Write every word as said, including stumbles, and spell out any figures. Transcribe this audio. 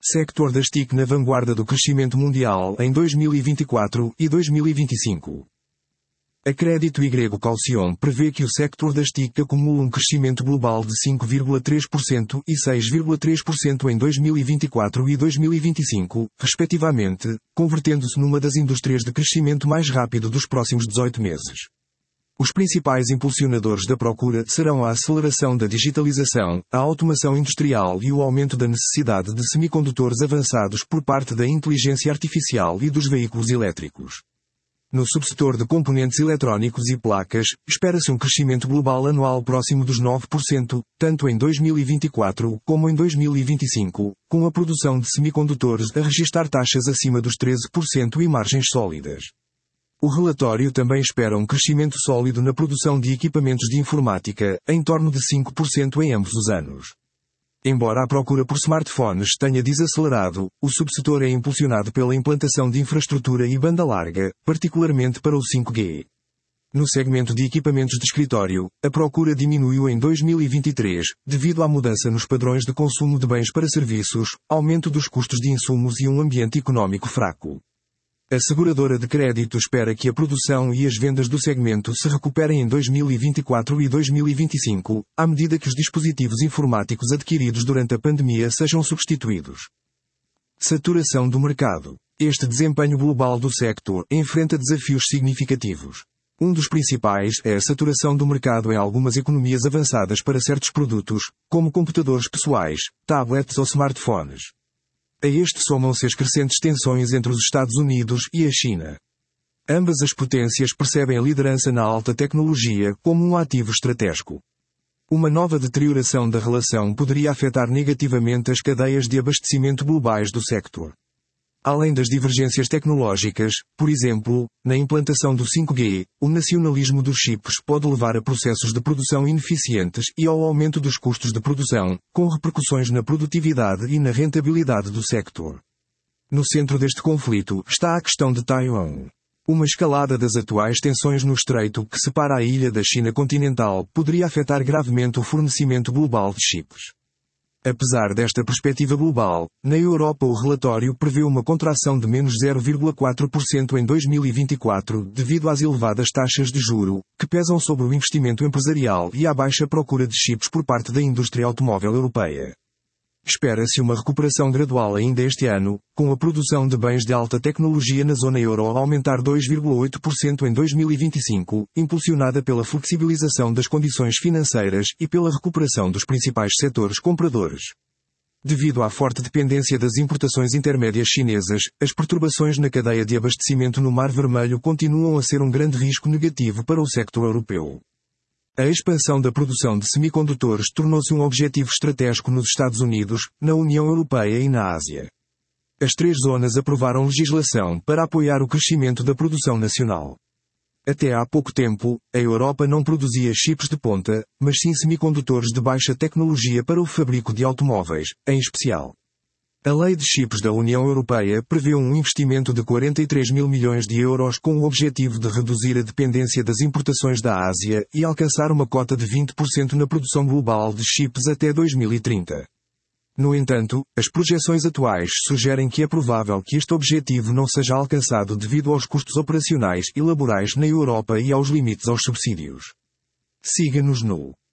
Sector das T I C na vanguarda do crescimento mundial em dois mil e vinte e quatro e dois mil e vinte e cinco. A Crédito Y Caution prevê que o sector das T I C acumula um crescimento global de cinco vírgula três por cento e seis vírgula três por cento em dois mil e vinte e quatro e dois mil e vinte e cinco, respectivamente, convertendo-se numa das indústrias de crescimento mais rápido dos próximos dezoito meses. Os principais impulsionadores da procura serão a aceleração da digitalização, a automação industrial e o aumento da necessidade de semicondutores avançados por parte da inteligência artificial e dos veículos elétricos. No subsetor de componentes eletrónicos e placas, espera-se um crescimento global anual próximo dos nove por cento, tanto em dois mil e vinte e quatro como em dois mil e vinte e cinco, com a produção de semicondutores a registrar taxas acima dos treze por cento e margens sólidas. O relatório também espera um crescimento sólido na produção de equipamentos de informática, em torno de cinco por cento em ambos os anos. Embora a procura por smartphones tenha desacelerado, o subsetor é impulsionado pela implantação de infraestrutura e banda larga, particularmente para o cinco G. No segmento de equipamentos de escritório, a procura diminuiu em dois mil e vinte e três, devido à mudança nos padrões de consumo de bens para serviços, aumento dos custos de insumos e um ambiente económico fraco. A seguradora de crédito espera que a produção e as vendas do segmento se recuperem em dois mil e vinte e quatro e dois mil e vinte e cinco, à medida que os dispositivos informáticos adquiridos durante a pandemia sejam substituídos. Saturação do mercado. Este desempenho global do sector enfrenta desafios significativos. Um dos principais é a saturação do mercado em algumas economias avançadas para certos produtos, como computadores pessoais, tablets ou smartphones. A este somam-se as crescentes tensões entre os Estados Unidos e a China. Ambas as potências percebem a liderança na alta tecnologia como um ativo estratégico. Uma nova deterioração da relação poderia afetar negativamente as cadeias de abastecimento globais do sector. Além das divergências tecnológicas, por exemplo, na implantação do cinco G, o nacionalismo dos chips pode levar a processos de produção ineficientes e ao aumento dos custos de produção, com repercussões na produtividade e na rentabilidade do sector. No centro deste conflito está a questão de Taiwan. Uma escalada das atuais tensões no estreito que separa a ilha da China continental poderia afetar gravemente o fornecimento global de chips. Apesar desta perspectiva global, na Europa o relatório prevê uma contração de menos zero vírgula quatro por cento em dois mil e vinte e quatro devido às elevadas taxas de juro, que pesam sobre o investimento empresarial e à baixa procura de chips por parte da indústria automóvel europeia. Espera-se uma recuperação gradual ainda este ano, com a produção de bens de alta tecnologia na zona euro a aumentar dois vírgula oito por cento em dois mil e vinte e cinco, impulsionada pela flexibilização das condições financeiras e pela recuperação dos principais setores compradores. Devido à forte dependência das importações intermédias chinesas, as perturbações na cadeia de abastecimento no Mar Vermelho continuam a ser um grande risco negativo para o sector europeu. A expansão da produção de semicondutores tornou-se um objetivo estratégico nos Estados Unidos, na União Europeia e na Ásia. As três zonas aprovaram legislação para apoiar o crescimento da produção nacional. Até há pouco tempo, a Europa não produzia chips de ponta, mas sim semicondutores de baixa tecnologia para o fabrico de automóveis, em especial. A Lei de Chips da União Europeia prevê um investimento de quarenta e três mil milhões de euros com o objetivo de reduzir a dependência das importações da Ásia e alcançar uma cota de vinte por cento na produção global de chips até dois mil e trinta. No entanto, as projeções atuais sugerem que é provável que este objetivo não seja alcançado devido aos custos operacionais e laborais na Europa e aos limites aos subsídios. Siga-nos no